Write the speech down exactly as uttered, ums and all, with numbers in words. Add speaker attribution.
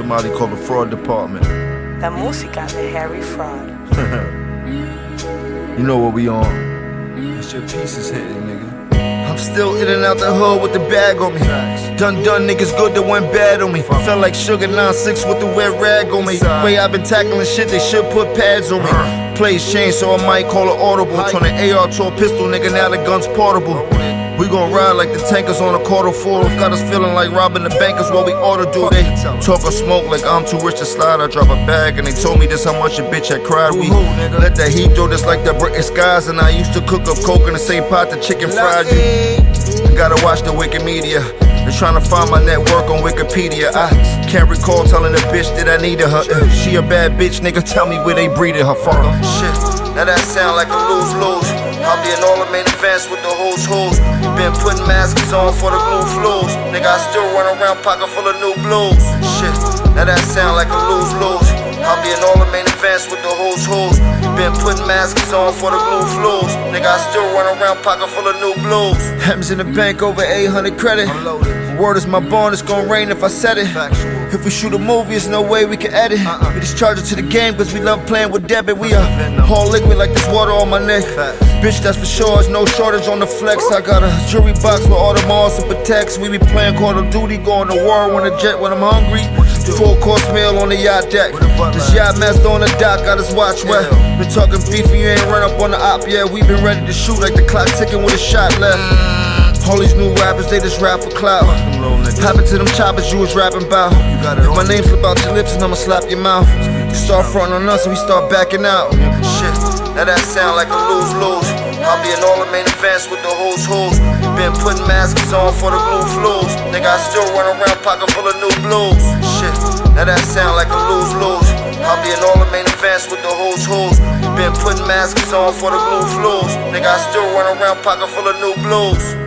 Speaker 1: somebody called the fraud department.
Speaker 2: La música de Harry Fraud.
Speaker 1: You know what we on. It's your pieces hitting, nigga. I'm still in and out the hood with the bag on me. Done done niggas good that went bad on me. Felt like Sugar nine six with the wet rag on me. Way I've been tackling shit, they should put pads on me. Plays changed, so I might call it audible. Turn the A R to a pistol, nigga, now the gun's portable. We gon' ride like the tankers on a quarter four. Got us feeling like robbing the bankers, what we oughta do. They talk or smoke like I'm too rich to slide. I drop a bag and they told me this how much a bitch had cried. We let that heat throw this like the British skies. And I used to cook up coke in the same pot the chicken fried. You gotta watch the Wikimedia. They're trying to find my network on Wikipedia. I can't recall telling a bitch that I needed her. If she a bad bitch, nigga, tell me where they breeded her from. Shit, now that sound like a lose-lose. I'll be in all the main events with the who's who's. Been putting masks on for the glue flus. Nigga, I still run around pocket full of new blues. Shit, now that sound like a lose-lose. I'll be in all the main events with the who's who's. Been putting masks on for the glue flus. Nigga, I still run around pocket full of new blues. Hems in the bank over eight hundred credit. Word is my bond, it's gon' rain if I said it. If we shoot a movie, there's no way we can edit. We just charge it to the game cause we love playing with debit. We are all liquid like this water on my neck. Bitch, that's for sure, there's no shortage on the flex. I got a jewelry box with all the Mars and protects. We be playing Call of Duty, going to war on a jet when I'm hungry. Full course meal on the yacht deck. This yacht master on the dock, got his watch wet. Been talking beef and you ain't run up on the op yet. We been ready to shoot like the clock ticking with a shot left. All these new rappers, they just rap for clout. Happen to them choppers you was rapping about. If my name slip out your lips and I'ma slap your mouth. You start frontin' on us and we start backing out. Shit, now that sound like a lose-lose. I'll be in all the main events with the who's who's. Been putting masks on for the glue flus. Nigga, I still run around pocket full of new blues. Shit, now that sound like a lose-lose. I'll be in all the main events with the who's who's. Been putting masks on for the glue flus. Nigga, I still run around pocket full of new blues.